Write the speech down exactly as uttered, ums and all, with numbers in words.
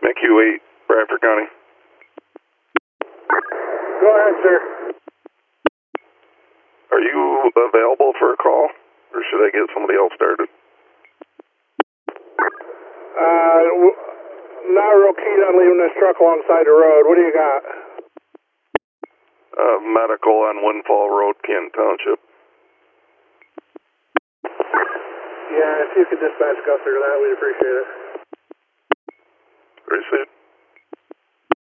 Q eight, Bradford County. Go ahead, sir. Are you available for a call, or should I get somebody else started? Uh, not real keen on leaving this truck alongside the road. What do you got? Uh, medical on Windfall Road, Canton Township. Yeah, if you could dispatch go through that, we'd appreciate it. Received.